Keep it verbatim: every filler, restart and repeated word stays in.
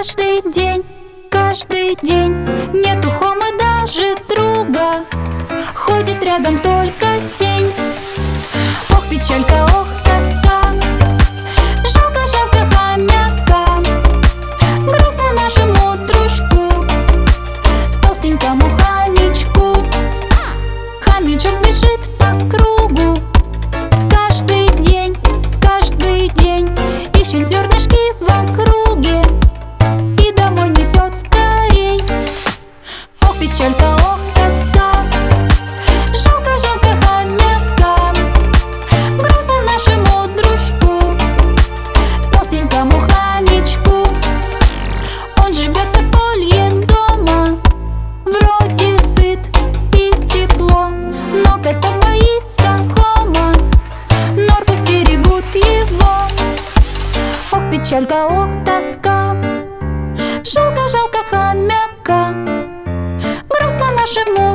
Каждый день, каждый день нет у Хомы даже друга, ходит рядом только тень. Ох, печалька, ох, тоска, жалко, жалко хомяка, грустно нашему дружку, толстенькому хомячку. Хомячок бежит по кругу, каждый день, каждый день ищет зернышки в округе и домой несет скорей. Ох, печалька, ох, тоска, жалко, жалко хомяка, грустно нашему дружку, толстенькому хомячку. Он живет в подполье дома, вроде сыт и тепло, но котов боится Хома, норку стерегут его. Ох, печалька, ох, тоска, жалко, жалко хомяка, грустно нашему